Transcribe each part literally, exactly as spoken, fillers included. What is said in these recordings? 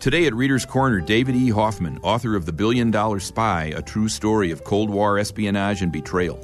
Today at Reader's Corner, David E. Hoffman, author of The Billion Dollar Spy, a true story of Cold War espionage and betrayal.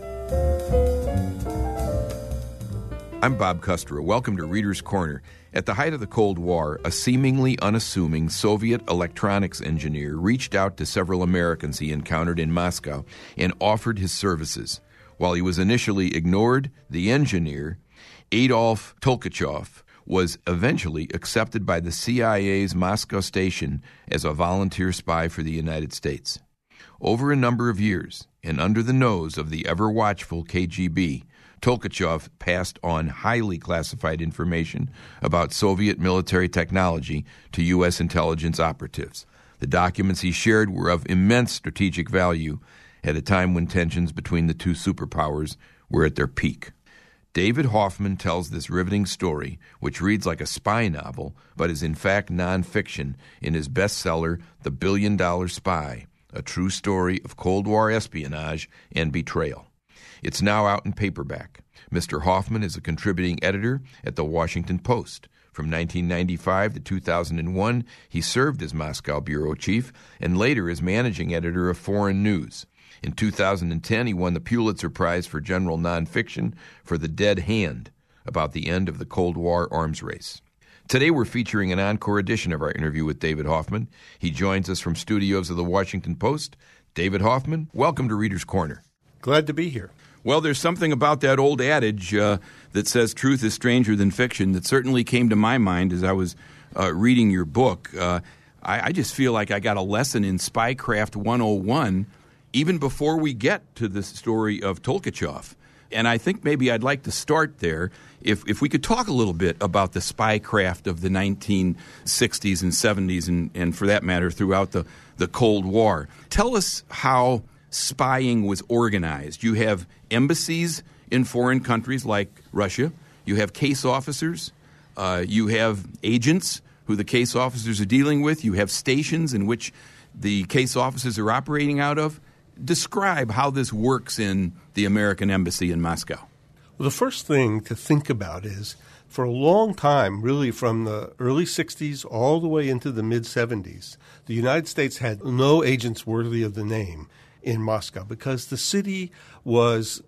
I'm Bob Custro. Welcome to Reader's Corner. At the height of the Cold War, a seemingly unassuming Soviet electronics engineer reached out to several Americans he encountered in Moscow and offered his services. While he was initially ignored, the engineer, Adolf Tolkachev, was eventually accepted by the C I A's Moscow station as a volunteer spy for the United States. Over a number of years, and under the nose of the ever-watchful K G B, Tolkachev passed on highly classified information about Soviet military technology to U S intelligence operatives. The documents he shared were of immense strategic value at a time when tensions between the two superpowers were at their peak. David Hoffman tells this riveting story, which reads like a spy novel, but is in fact nonfiction, in his bestseller, The Billion Dollar Spy, a true story of Cold War espionage and betrayal. It's now out in paperback. Mister Hoffman is a contributing editor at The Washington Post. From nineteen ninety-five to two thousand one, he served as Moscow bureau chief and later as managing editor of Foreign News. In two thousand ten, he won the Pulitzer Prize for General Nonfiction for The Dead Hand, about the end of the Cold War arms race. Today we're featuring an encore edition of our interview with David Hoffman. He joins us from studios of The Washington Post. David Hoffman, welcome to Reader's Corner. Glad to be here. Well, there's something about that old adage uh, that says truth is stranger than fiction that certainly came to my mind as I was uh, reading your book. Uh, I, I just feel like I got a lesson in Spycraft one oh one even before we get to the story of Tolkachev. And I think maybe I'd like to start there. If if we could talk a little bit about the spycraft of the nineteen sixties and seventies and, and for that matter throughout the, the Cold War. Tell us how spying was organized. You have embassies in foreign countries like Russia. You have case officers. Uh, you have agents who the case officers are dealing with. You have stations in which the case officers are operating out of. Describe how this works in the American embassy in Moscow. Well, the first thing to think about is for a long time, really from the early sixties all the way into the mid-seventies, the United States had no agents worthy of the name in Moscow because the city was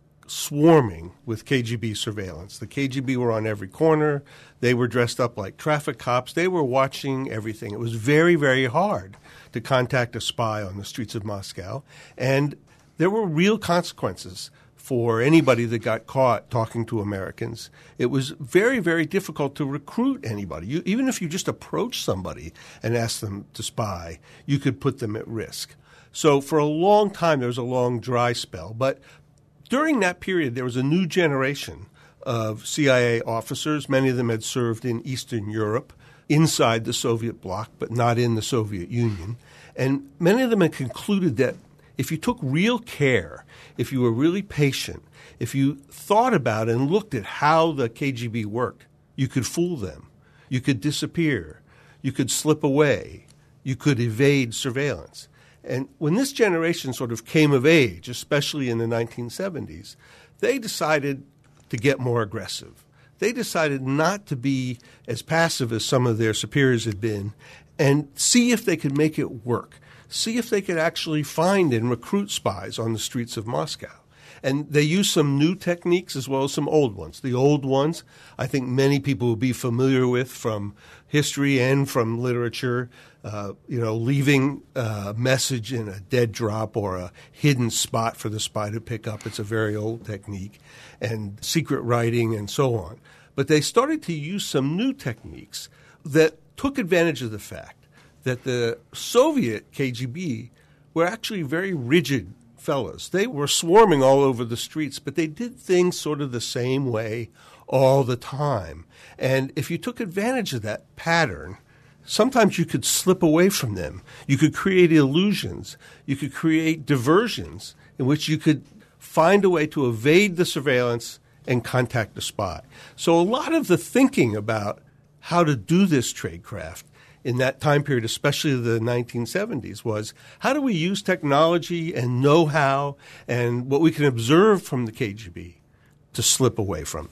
swarming with K G B surveillance. The K G B were on every corner. They were dressed up like traffic cops. They were watching everything. It was very, very hard to contact a spy on the streets of Moscow. And there were real consequences for anybody that got caught talking to Americans. It was very, very difficult to recruit anybody. You, even if you just approached somebody and asked them to spy, you could put them at risk. So for a long time, there was a long dry spell. But during that period, there was a new generation of C I A officers. Many of them had served in Eastern Europe, inside the Soviet bloc, but not in the Soviet Union. And many of them had concluded that if you took real care, if you were really patient, if you thought about and looked at how the K G B worked, you could fool them. You could disappear. You could slip away. You could evade surveillance. And when this generation sort of came of age, especially in the nineteen seventies, they decided to get more aggressive. They decided not to be as passive as some of their superiors had been and see if they could make it work, see if they could actually find and recruit spies on the streets of Moscow. And they used some new techniques as well as some old ones. The old ones, I think many people will be familiar with from history and from literature, uh, you know, leaving a message in a dead drop or a hidden spot for the spy to pick up. It's a very old technique, and secret writing and so on. But they started to use some new techniques that took advantage of the fact that the Soviet K G B were actually very rigid fellows. They were swarming all over the streets, but they did things sort of the same way all the time. And if you took advantage of that pattern, sometimes you could slip away from them. You could create illusions. You could create diversions in which you could find a way to evade the surveillance and contact the spy. So a lot of the thinking about how to do this tradecraft in that time period, especially the nineteen seventies, was how do we use technology and know-how and what we can observe from the K G B to slip away from them?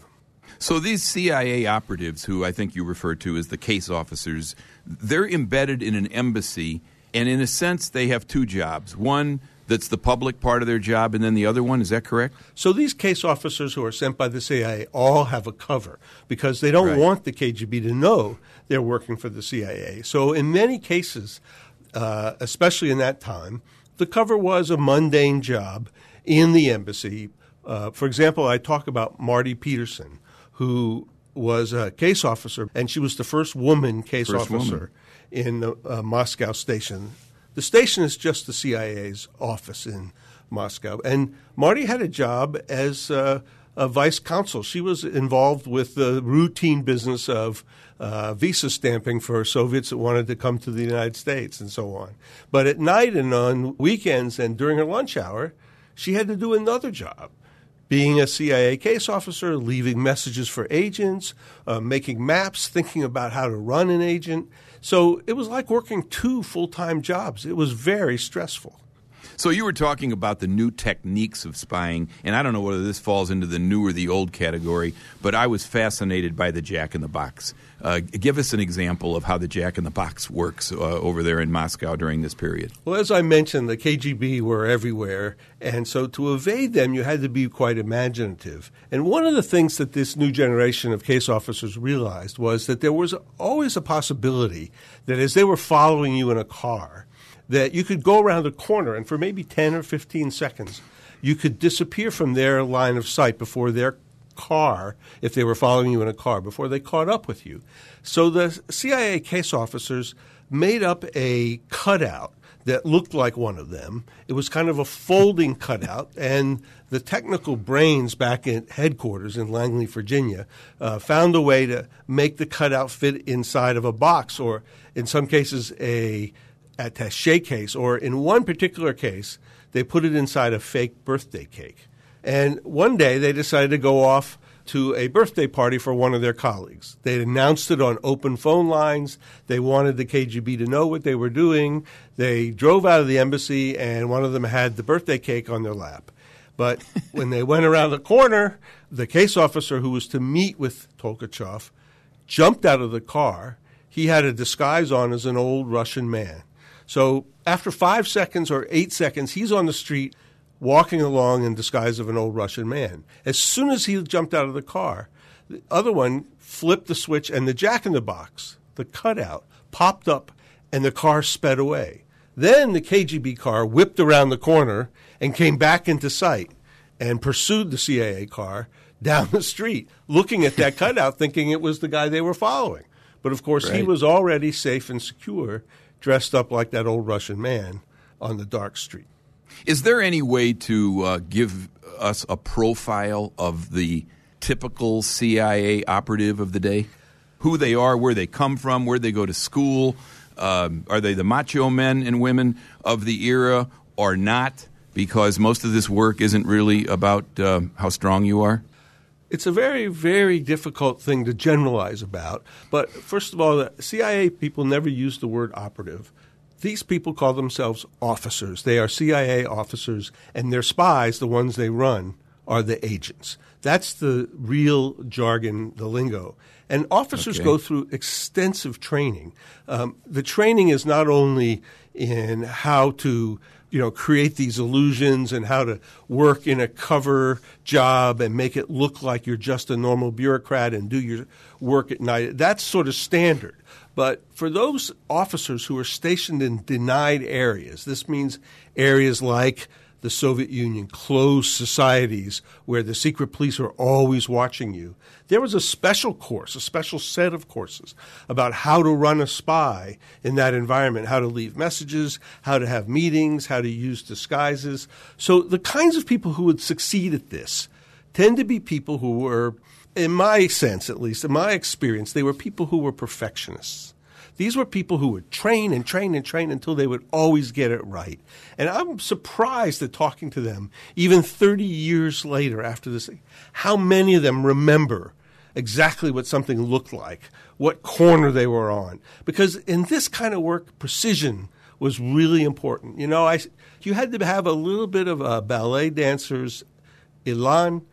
So these C I A operatives, who I think you refer to as the case officers, they're embedded in an embassy, and in a sense they have two jobs. One that's the public part of their job, and then the other one, is that correct? So these case officers who are sent by the C I A all have a cover because they don't Right. want the K G B to know they're working for the C I A. So in many cases, uh, especially in that time, the cover was a mundane job in the embassy. Uh, for example, I talk about Marty Peterson, who was a case officer, and she was the first woman case First officer woman. in the uh, Moscow station. The station is just the C I A's office in Moscow. And Marty had a job as uh, a vice consul. She was involved with the routine business of uh, visa stamping for Soviets that wanted to come to the United States and so on. But at night and on weekends and during her lunch hour, she had to do another job, being a C I A case officer, leaving messages for agents, uh, making maps, thinking about how to run an agent. So it was like working two full-time jobs. It was very stressful. So you were talking about the new techniques of spying, and I don't know whether this falls into the new or the old category, but I was fascinated by the Jack-in-the-Box. Uh, give us an example of how the Jack-in-the-Box works uh, over there in Moscow during this period. Well, as I mentioned, the K G B were everywhere, and so to evade them, you had to be quite imaginative. And one of the things that this new generation of case officers realized was that there was always a possibility that as they were following you in a car, that you could go around a corner and for maybe ten or fifteen seconds, you could disappear from their line of sight before their car, if they were following you in a car, before they caught up with you. So the C I A case officers made up a cutout that looked like one of them. It was kind of a folding cutout, and the technical brains back at headquarters in Langley, Virginia, uh, found a way to make the cutout fit inside of a box, or in some cases a attaché case, or in one particular case, they put it inside a fake birthday cake. And one day they decided to go off to a birthday party for one of their colleagues. They announced it on open phone lines. They wanted the K G B to know what they were doing. They drove out of the embassy, and one of them had the birthday cake on their lap. But when they went around the corner, the case officer who was to meet with Tolkachev jumped out of the car. He had a disguise on as an old Russian man. So after five seconds or eight seconds, he's on the street walking along in disguise of an old Russian man. As soon as he jumped out of the car, the other one flipped the switch, and the Jack-in-the-Box, the cutout, popped up, and the car sped away. Then the K G B car whipped around the corner and came back into sight and pursued the C I A car down the street, looking at that cutout, thinking it was the guy they were following. But, of course, Right. he was already safe and secure, dressed up like that old Russian man on the dark street. Is there any way to uh, give us a profile of the typical C I A operative of the day? Who they are, where they come from, where they go to school? Um, are they the macho men and women of the era or not? Because most of this work isn't really about uh, how strong you are. It's a very, very difficult thing to generalize about. But first of all, the C I A people never use the word operative. These people call themselves officers. They are C I A officers, and their spies, the ones they run, are the agents. That's the real jargon, the lingo. And officers Okay. go through extensive training. Um, the training is not only in how to you know, create these illusions and how to work in a cover job and make it look like you're just a normal bureaucrat and do your work at night. That's sort of standard. But for those officers who are stationed in denied areas, this means areas like the Soviet Union, closed societies where the secret police are always watching you. There was a special course, a special set of courses about how to run a spy in that environment, how to leave messages, how to have meetings, how to use disguises. So the kinds of people who would succeed at this tend to be people who were, in my sense at least, in my experience, they were people who were perfectionists. These were people who would train and train and train until they would always get it right. And I'm surprised at talking to them, even thirty years later after this, how many of them remember exactly what something looked like, what corner they were on. Because in this kind of work, precision was really important. You know, I, you had to have a little bit of a ballet dancer's elan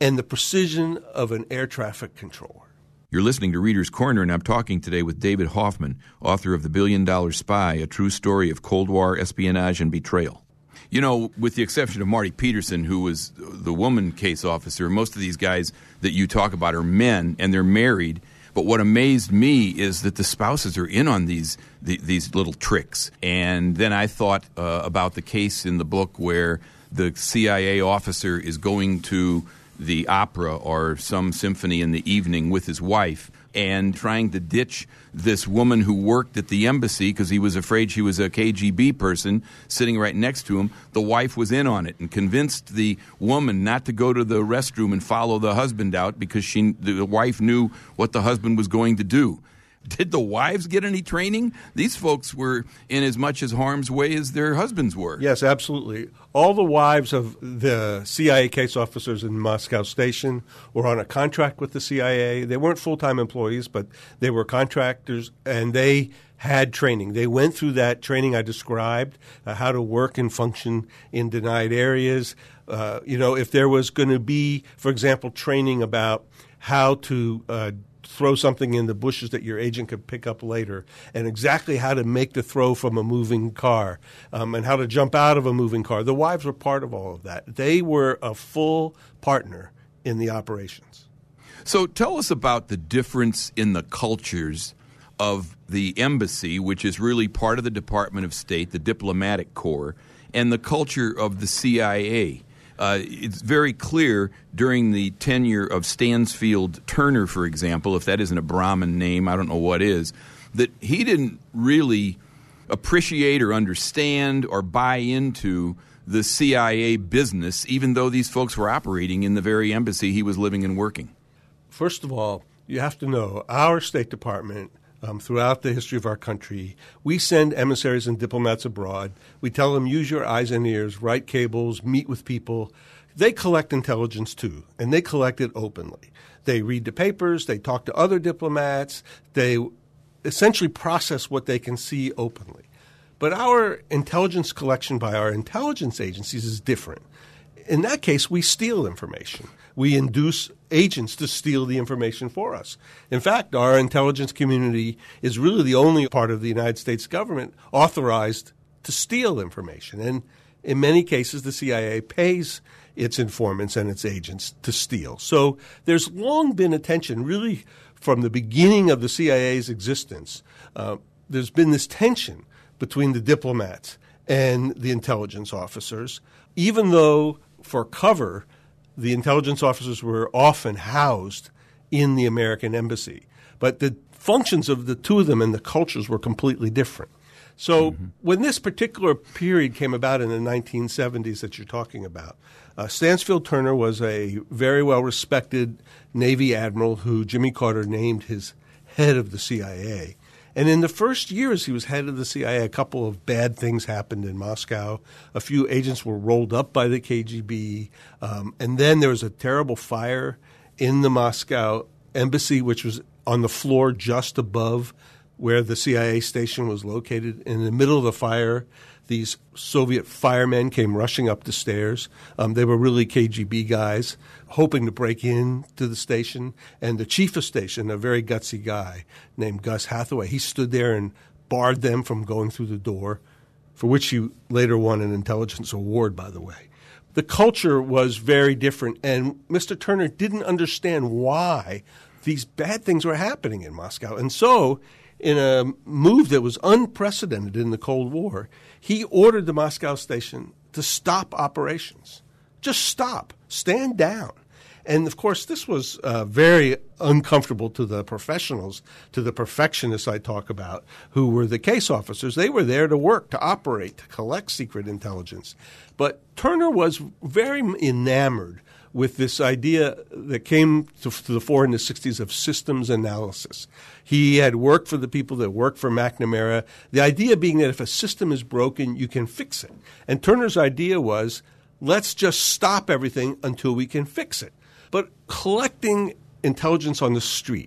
and the precision of an air traffic controller. You're listening to Reader's Corner, and I'm talking today with David Hoffman, author of The Billion Dollar Spy, a true story of Cold War espionage and betrayal. You know, with the exception of Marty Peterson, who was the woman case officer, most of these guys that you talk about are men, and they're married. But what amazed me is that the spouses are in on these the, these little tricks. And then I thought uh, about the case in the book where the C I A officer is going to the opera or some symphony in the evening with his wife and trying to ditch this woman who worked at the embassy because he was afraid she was a K G B person sitting right next to him. The wife was in on it and convinced the woman not to go to the restroom and follow the husband out because she, the wife knew what the husband was going to do. Did the wives get any training? These folks were in as much as harm's way as their husbands were. Yes, absolutely. All the wives of the C I A case officers in Moscow Station were on a contract with the C I A. They weren't full-time employees, but they were contractors, and they had training. They went through that training I described, uh, how to work and function in denied areas. Uh, you know, if there was going to be, for example, training about how to uh, throw something in the bushes that your agent could pick up later, and exactly how to make the throw from a moving car, um, and how to jump out of a moving car. The wives were part of all of that. They were a full partner in the operations. So tell us about the difference in the cultures of the embassy, which is really part of the Department of State, the diplomatic corps, and the culture of the C I A. Uh, it's very clear during the tenure of Stansfield Turner, for example, if that isn't a Brahmin name, I don't know what is, that he didn't really appreciate or understand or buy into the C I A business, even though these folks were operating in the very embassy he was living and working. First of all, you have to know our State Department, Um, throughout the history of our country, we send emissaries and diplomats abroad. We tell them, use your eyes and ears, write cables, meet with people. They collect intelligence, too, and they collect it openly. They read the papers. They talk to other diplomats. They essentially process what they can see openly. But our intelligence collection by our intelligence agencies is different. In that case, we steal information. We induce agents to steal the information for us. In fact, our intelligence community is really the only part of the United States government authorized to steal information. And in many cases, the C I A pays its informants and its agents to steal. So there's long been a tension, really from the beginning of the C I A's existence. Uh, there's been this tension between the diplomats and the intelligence officers, even though for cover, the intelligence officers were often housed in the American embassy. But the functions of the two of them and the cultures were completely different. So mm-hmm. when this particular period came about in the nineteen seventies that you're talking about, uh, Stansfield Turner was a very well-respected Navy admiral who Jimmy Carter named his head of the C I A. And in the first years he was head of the C I A, a couple of bad things happened in Moscow. A few agents were rolled up by the K G B. Um, and then there was a terrible fire in the Moscow embassy, which was on the floor just above where the C I A station was located. In the middle of the fire, these Soviet firemen came rushing up the stairs. Um, they were really K G B guys hoping to break into the station. And the chief of station, a very gutsy guy named Gus Hathaway, he stood there and barred them from going through the door, for which he later won an intelligence award, by the way. The culture was very different, and Mister Turner didn't understand why these bad things were happening in Moscow. And so, in a move that was unprecedented in the Cold War, he ordered the Moscow station to stop operations. Just stop. Stand down. And, of course, this was uh, very uncomfortable to the professionals, to the perfectionists I talk about, who were the case officers. They were there to work, to operate, to collect secret intelligence. But Turner was very enamored with this idea that came to, to the fore in the sixties of systems analysis. He had worked for the people that worked for McNamara, the idea being that if a system is broken, you can fix it. And Turner's idea was, let's just stop everything until we can fix it. But collecting intelligence on the street,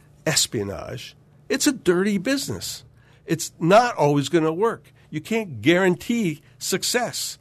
espionage, it's a dirty business. It's not always going to work. You can't guarantee success.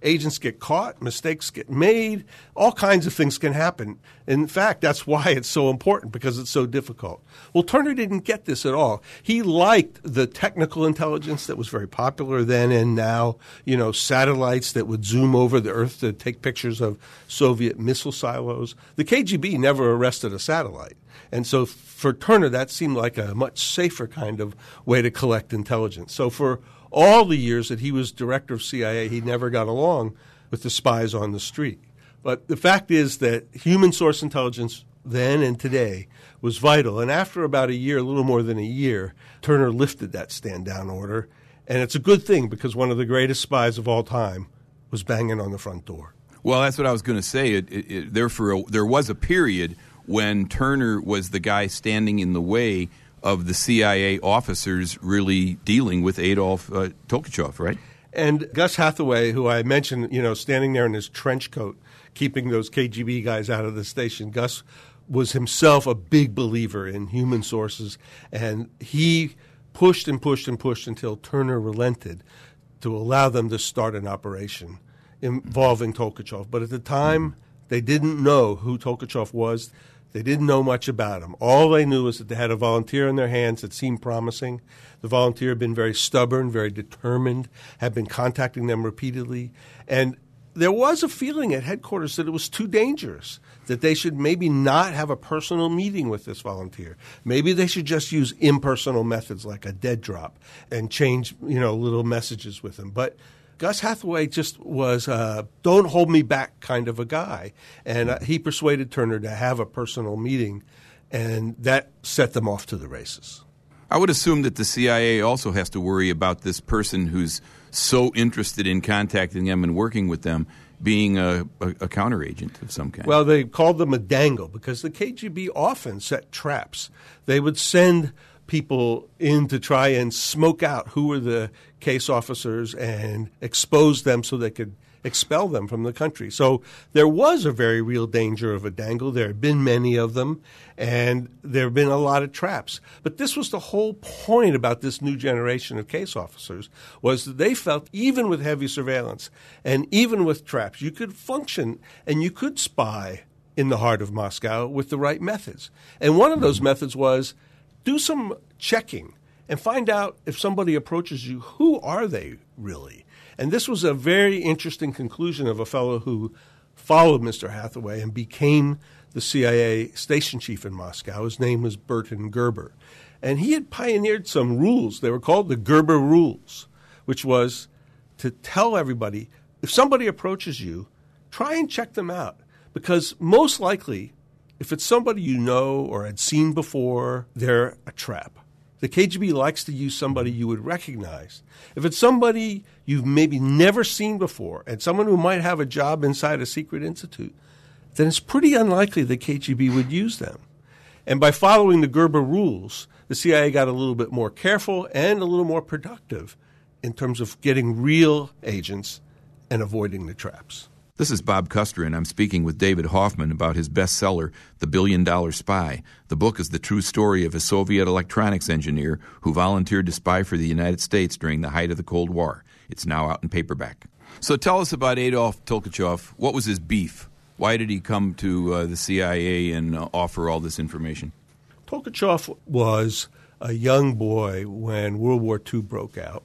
agents get caught, mistakes get made, all kinds of things can happen. In fact, that's why it's so important, because it's so difficult. Well, Turner didn't get this at all. He liked the technical intelligence that was very popular then and now, you know, satellites that would zoom over the Earth to take pictures of Soviet missile silos. The K G B never arrested a satellite. And so for Turner, that seemed like a much safer kind of way to collect intelligence. So for all the years that he was director of C I A, he never got along with the spies on the street. But the fact is that human source intelligence then and today was vital. And after about a year, a little more than a year, Turner lifted that stand-down order. And it's a good thing, because one of the greatest spies of all time was banging on the front door. Well, that's what I was going to say. It, it, it, there, for a, there was a period when Turner was the guy standing in the way of the C I A officers really dealing with Adolf uh, Tolkachev, right? And Gus Hathaway, who I mentioned, you know, standing there in his trench coat, keeping those K G B guys out of the station, Gus was himself a big believer in human sources, and he pushed and pushed and pushed until Turner relented to allow them to start an operation involving Tolkachev. But at the time, they didn't know who Tolkachev was. They didn't know much about him. All they knew was that they had a volunteer in their hands that seemed promising. The volunteer had been very stubborn, very determined, had been contacting them repeatedly. And there was a feeling at headquarters that it was too dangerous, that they should maybe not have a personal meeting with this volunteer. Maybe they should just use impersonal methods like a dead drop and change, you know, little messages with him. But Gus Hathaway just was a don't hold me back kind of a guy. And uh, he persuaded Turner to have a personal meeting, and that set them off to the races. I would assume that the C I A also has to worry about this person who's so interested in contacting them and working with them being a, a, a counteragent of some kind. Well, they called them a dangle because the K G B often set traps. They would send people in to try and smoke out who were the case officers and expose them so they could expel them from the country. So there was a very real danger of a dangle. There had been many of them, and there have been a lot of traps. But this was the whole point about this new generation of case officers, was that they felt even with heavy surveillance and even with traps, you could function and you could spy in the heart of Moscow with the right methods. And one of those methods was do some checking and find out if somebody approaches you, who are they really? And this was a very interesting conclusion of a fellow who followed Mister Hathaway and became the C I A station chief in Moscow. His name was Burton Gerber. And he had pioneered some rules. They were called the Gerber Rules, which was to tell everybody, if somebody approaches you, try and check them out. Because most likely, if it's somebody you know or had seen before, they're a trap. The K G B likes to use somebody you would recognize. If it's somebody you've maybe never seen before and someone who might have a job inside a secret institute, then it's pretty unlikely the K G B would use them. And by following the Gerber Rules, the C I A got a little bit more careful and a little more productive in terms of getting real agents and avoiding the traps. This is Bob Custer, and I'm speaking with David Hoffman about his bestseller, The Billion Dollar Spy. The book is the true story of a Soviet electronics engineer who volunteered to spy for the United States during the height of the Cold War. It's now out in paperback. So tell us about Adolf Tolkachev. What was his beef? Why did he come to uh, the C I A and uh, offer all this information? Tolkachev was a young boy when World War Two broke out,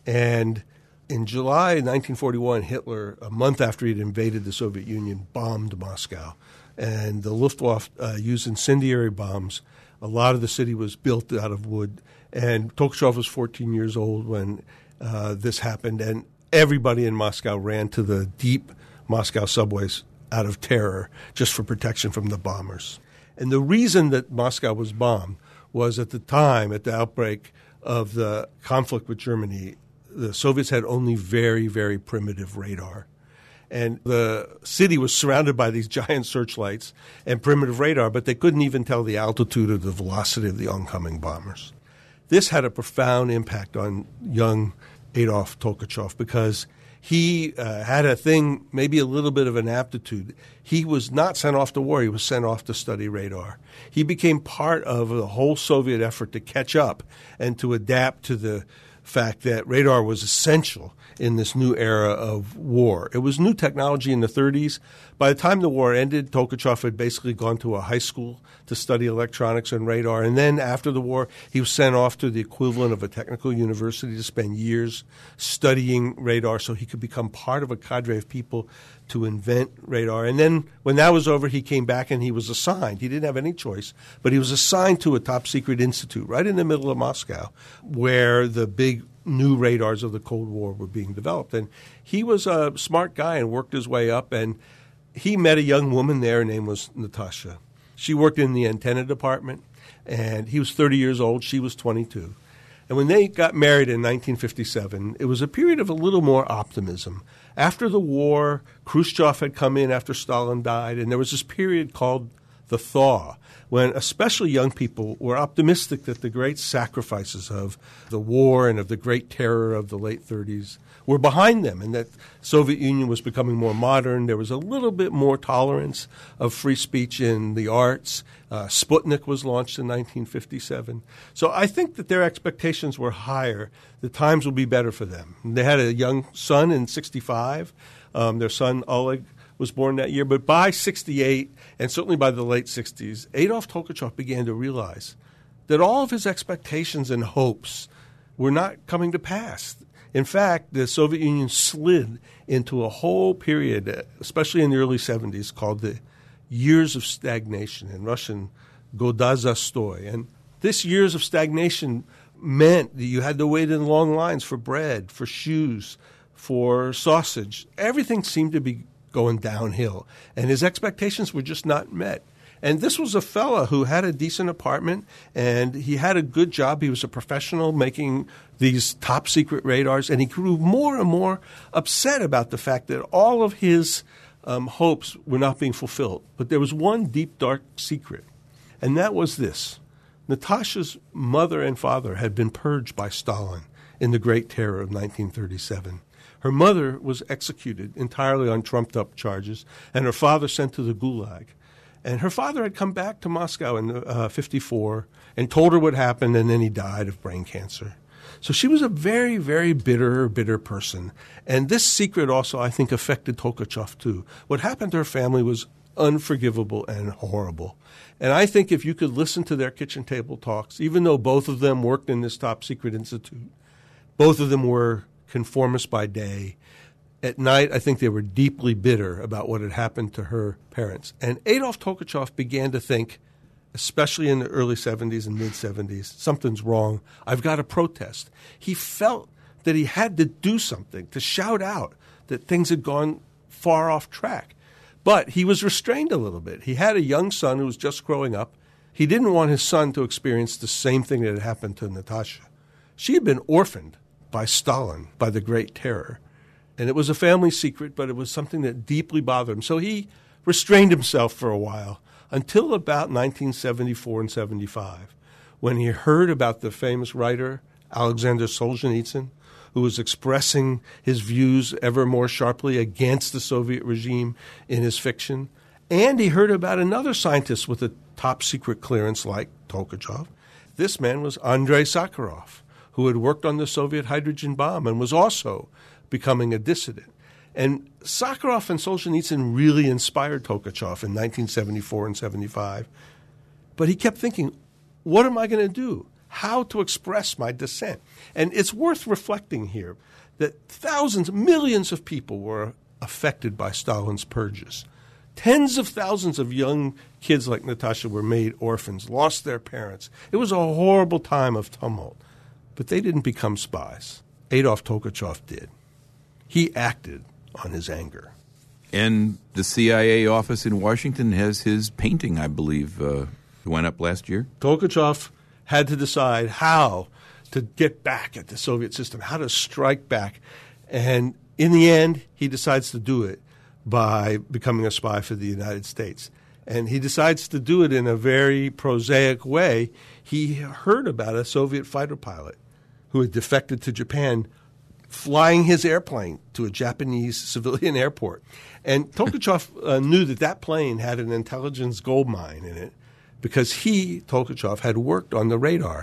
and in July nineteen forty-one, Hitler, a month after he had invaded the Soviet Union, bombed Moscow. And the Luftwaffe uh, used incendiary bombs. A lot of the city was built out of wood. And Tolkachev was fourteen years old when uh, this happened. And everybody in Moscow ran to the deep Moscow subways out of terror just for protection from the bombers. And the reason that Moscow was bombed was at the time, at the outbreak of the conflict with Germany, the Soviets had only very, very primitive radar. And the city was surrounded by these giant searchlights and primitive radar, but they couldn't even tell the altitude or the velocity of the oncoming bombers. This had a profound impact on young Adolf Tolkachev because he uh, had a thing, maybe a little bit of an aptitude. He was not sent off to war. He was sent off to study radar. He became part of the whole Soviet effort to catch up and to adapt to the fact that radar was essential in this new era of war. It was new technology in the thirties. By the time the war ended, Tolkachev had basically gone to a high school to study electronics and radar. And then after the war, he was sent off to the equivalent of a technical university to spend years studying radar so he could become part of a cadre of people to invent radar. And then when that was over, he came back and he was assigned. He didn't have any choice, but he was assigned to a top-secret institute right in the middle of Moscow where the big new radars of the Cold War were being developed. And he was a smart guy and worked his way up, and he met a young woman there. Her name was Natasha. She worked in the antenna department, and he was thirty years old. She was twenty-two. And when they got married in nineteen fifty-seven, it was a period of a little more optimism. After the war, Khrushchev had come in after Stalin died, and there was this period called the thaw, when especially young people were optimistic that the great sacrifices of the war and of the great terror of the late thirties were behind them, and that Soviet Union was becoming more modern. There was a little bit more tolerance of free speech in the arts. Uh, Sputnik was launched in nineteen fifty-seven. So I think that their expectations were higher. The times will be better for them. They had a young son in sixty-five. Um, their son, Oleg, was born that year. But by sixty-eight, and certainly by the late sixties, Adolf Tolkachev began to realize that all of his expectations and hopes were not coming to pass. In fact, the Soviet Union slid into a whole period, especially in the early seventies, called the years of stagnation, in Russian, Goda Zastoy. And this years of stagnation meant that you had to wait in long lines for bread, for shoes, for sausage. Everything seemed to be going downhill, and his expectations were just not met. And this was a fella who had a decent apartment, and he had a good job. He was a professional making these top-secret radars, and he grew more and more upset about the fact that all of his um, hopes were not being fulfilled. But there was one deep, dark secret, and that was this. Natasha's mother and father had been purged by Stalin in the Great Terror of nineteen thirty-seven. Her mother was executed entirely on trumped-up charges, and her father sent to the Gulag. And her father had come back to Moscow in uh, fifty-four and told her what happened, and then he died of brain cancer. So she was a very, very bitter, bitter person. And this secret also, I think, affected Tolkachev, too. What happened to her family was unforgivable and horrible. And I think if you could listen to their kitchen table talks, even though both of them worked in this top-secret institute, both of them were conformists by day. At night, I think they were deeply bitter about what had happened to her parents. And Adolf Tolkachev began to think, especially in the early seventies and mid-seventies, something's wrong. I've got to protest. He felt that he had to do something, to shout out that things had gone far off track. But he was restrained a little bit. He had a young son who was just growing up. He didn't want his son to experience the same thing that had happened to Natasha. She had been orphaned by Stalin, by the Great Terror. And it was a family secret, but it was something that deeply bothered him. So he restrained himself for a while until about nineteen seventy-four and seventy-five, when he heard about the famous writer Alexander Solzhenitsyn, who was expressing his views ever more sharply against the Soviet regime in his fiction. And he heard about another scientist with a top-secret clearance like Tolkachev. This man was Andrei Sakharov, who had worked on the Soviet hydrogen bomb and was also becoming a dissident. And Sakharov and Solzhenitsyn really inspired Tolkachev in nineteen seventy-four and seventy-five. But he kept thinking, what am I going to do? How to express my dissent? And it's worth reflecting here that thousands, millions of people were affected by Stalin's purges. Tens of thousands of young kids like Natasha were made orphans, lost their parents. It was a horrible time of tumult. But they didn't become spies. Adolf Tolkachev did. He acted on his anger. And the C I A office in Washington has his painting, I believe, uh, went up last year. Tolkachev had to decide how to get back at the Soviet system, how to strike back. And in the end, he decides to do it by becoming a spy for the United States. And he decides to do it in a very prosaic way. He heard about a Soviet fighter pilot who had defected to Japan flying his airplane to a Japanese civilian airport. And Tolkachev uh, knew that that plane had an intelligence gold mine in it because he, Tolkachev, had worked on the radar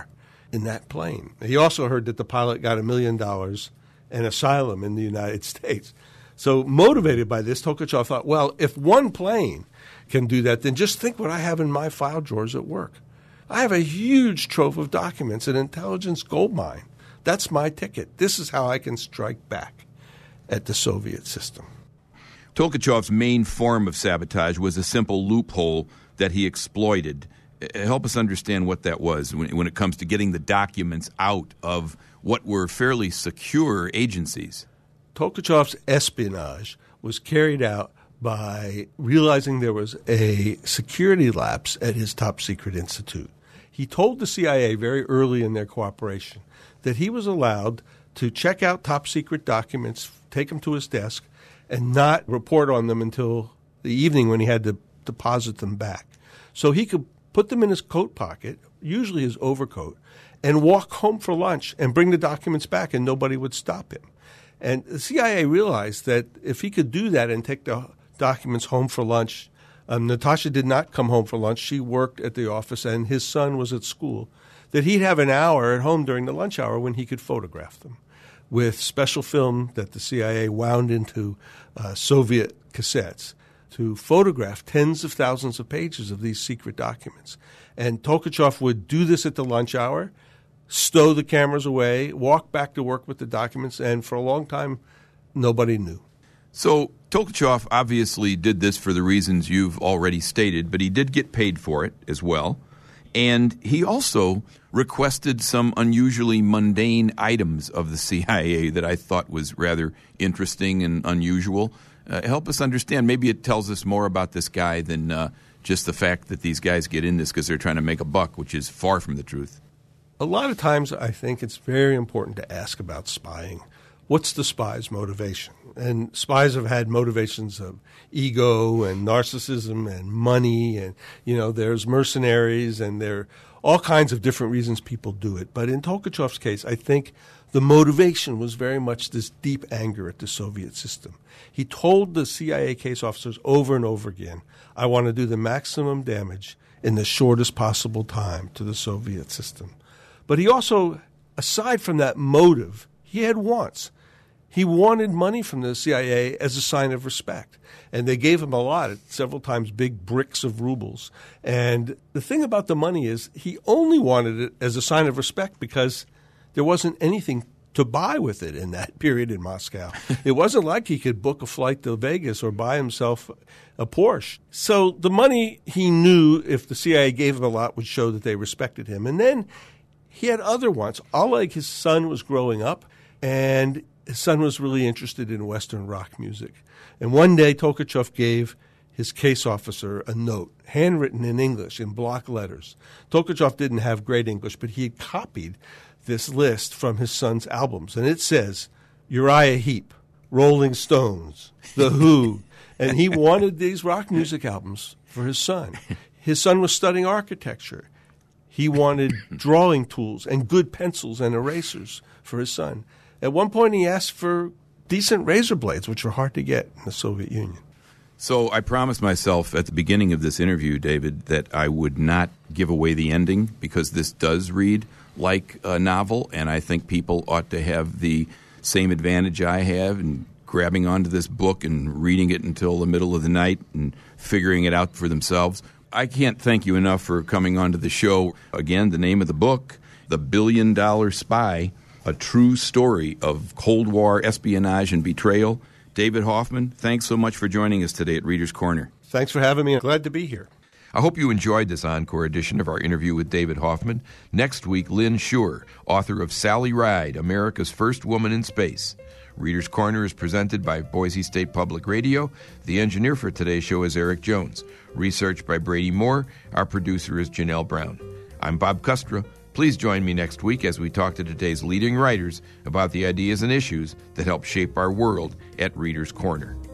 in that plane. He also heard that the pilot got a million dollars and asylum in the United States. So motivated by this, Tolkachev thought, well, if one plane can do that, then just think what I have in my file drawers at work. I have a huge trove of documents, an intelligence goldmine. That's my ticket. This is how I can strike back at the Soviet system. Tolkachev's main form of sabotage was a simple loophole that he exploited. Help us understand what that was when, when it comes to getting the documents out of what were fairly secure agencies. Tolkachev's espionage was carried out by realizing there was a security lapse at his top-secret institute. He told the C I A very early in their cooperation that he was allowed to check out top-secret documents, take them to his desk, and not report on them until the evening when he had to deposit them back. So he could put them in his coat pocket, usually his overcoat, and walk home for lunch and bring the documents back, and nobody would stop him. And the C I A realized that if he could do that and take the documents home for lunch, um, Natasha did not come home for lunch. She worked at the office, and his son was at school, that he'd have an hour at home during the lunch hour when he could photograph them with special film that the C I A wound into uh, Soviet cassettes to photograph tens of thousands of pages of these secret documents. And Tolkachev would do this at the lunch hour, stow the cameras away, walk back to work with the documents, and for a long time, nobody knew. So Tolkachev obviously did this for the reasons you've already stated, but he did get paid for it as well. And he also requested some unusually mundane items of the C I A that I thought was rather interesting and unusual. Uh, help us understand. Maybe it tells us more about this guy than uh, just the fact that these guys get in this because they're trying to make a buck, which is far from the truth. A lot of times I think it's very important to ask about spying. What's the spy's motivation? And spies have had motivations of ego and narcissism and money, and, you know, there's mercenaries and there are all kinds of different reasons people do it. But in Tolkachev's case, I think the motivation was very much this deep anger at the Soviet system. He told the C I A case officers over and over again, I want to do the maximum damage in the shortest possible time to the Soviet system. But he also, aside from that motive, he had wants. He wanted money from the C I A as a sign of respect. And they gave him a lot, several times big bricks of rubles. And the thing about the money is he only wanted it as a sign of respect because there wasn't anything to buy with it in that period in Moscow. It wasn't like he could book a flight to Vegas or buy himself a Porsche. So the money, he knew if the C I A gave him a lot, would show that they respected him. And then he had other wants. Oleg, his son, was growing up, and his son was really interested in Western rock music. And one day, Tolkachev gave his case officer a note, handwritten in English, in block letters. Tolkachev didn't have great English, but he had copied this list from his son's albums. And it says, Uriah Heep, Rolling Stones, The Who. And he wanted these rock music albums for his son. His son was studying architecture. He wanted drawing tools and good pencils and erasers for his son. At one point, he asked for decent razor blades, which were hard to get in the Soviet Union. So I promised myself at the beginning of this interview, David, that I would not give away the ending because this does read like a novel, and I think people ought to have the same advantage I have in grabbing onto this book and reading it until the middle of the night and figuring it out for themselves. I can't thank you enough for coming onto the show. Again, the name of the book, The Billion Dollar Spy, a true story of Cold War espionage and betrayal. David Hoffman, thanks so much for joining us today at Reader's Corner. Thanks for having me. I'm glad to be here. I hope you enjoyed this encore edition of our interview with David Hoffman. Next week, Lynn Shure, author of Sally Ride, America's First Woman in Space. Reader's Corner is presented by Boise State Public Radio. The engineer for today's show is Eric Jones. Research by Brady Moore. Our producer is Janelle Brown. I'm Bob Custra. Please join me next week as we talk to today's leading writers about the ideas and issues that help shape our world at Reader's Corner.